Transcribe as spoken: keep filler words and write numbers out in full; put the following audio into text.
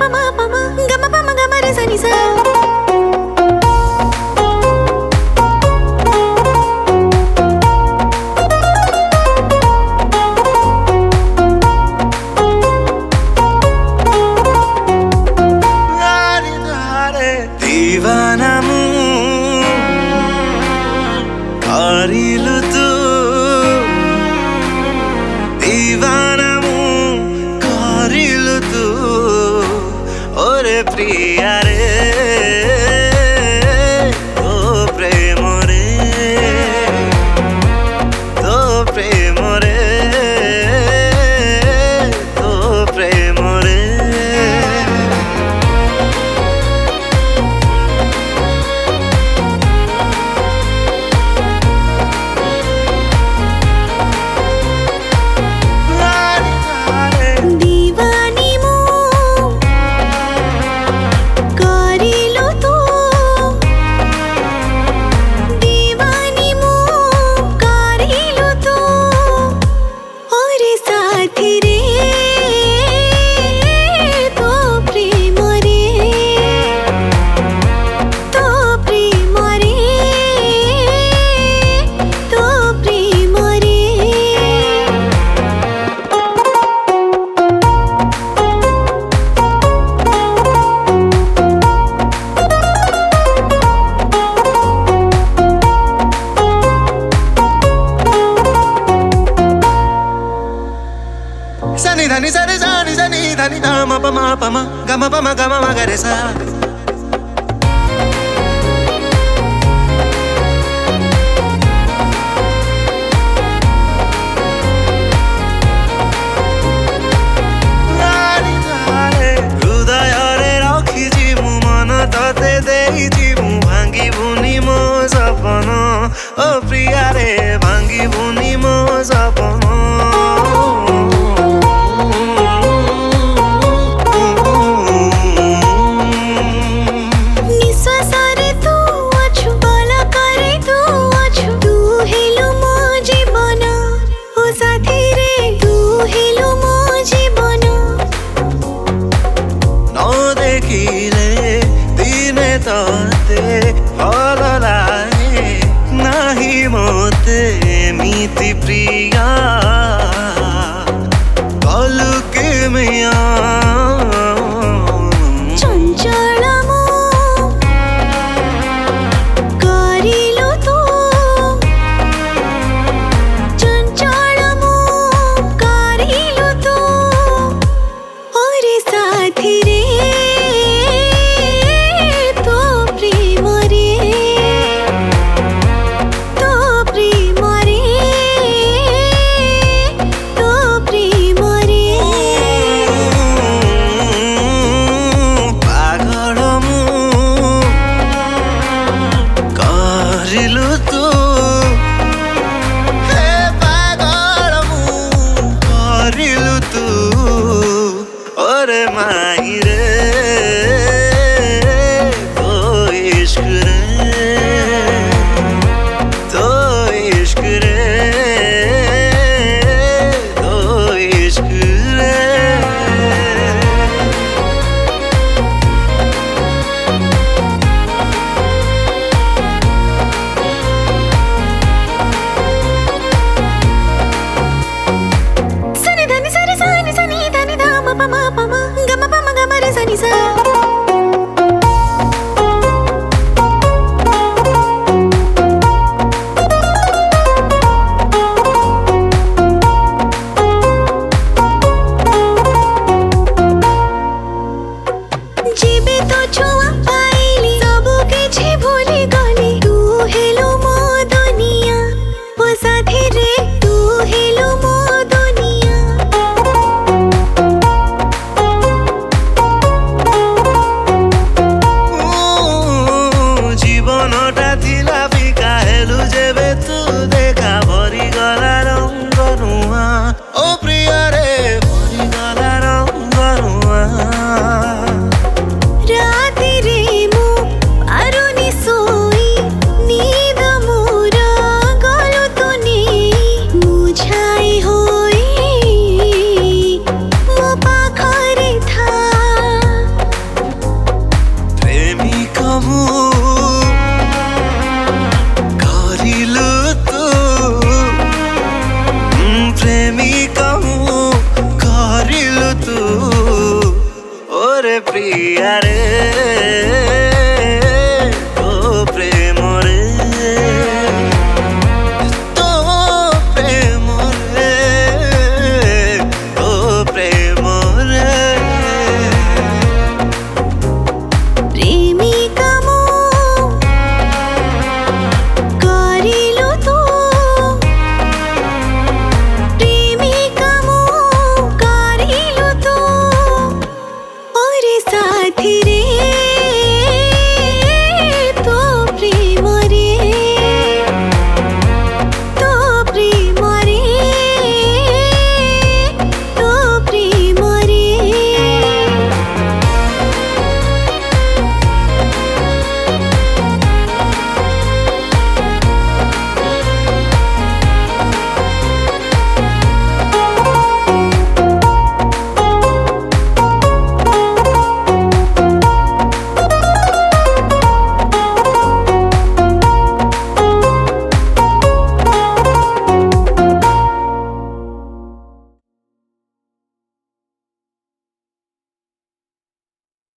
pa ma pa ma ga ma pa ma ga ma re sa ni sa. दीवाना मु करिलु तू दीवाना मु करिलु तू ओरे प्रिया रे तो प्रेम रे तो प्रेम रे तो प्रेम रे Sani dhani sani sani sani dhani dha ma pa ma pa ma ga ma pa ma ga ma ma ga re sa. हृदयरे रखिछि मु मन तते देइछि मु भांगी बुनी मो सपन ओ प्रिया रे भांगी बुनी मो सपन. दिने तोते भल लागे नाही मोते मीति प्रिया कलु के मिया चंचल मु करिलु तू चंचल मु करिलु तू ओरे साथी रे ओरे माही रे तो इश्क रे तो इश्क रे तो इश्क रे. Sani dhani sani sani sani dhani dha ma pa ma pa ma ga ma pa ma ga ma re sa ni sa. जीवे तो छुआ पाइली सबु किछि भूली गली तू हेलो मो दुनिया ओ साथी रे तू हेलो मो दुनिया. ପ୍ରିୟାରେ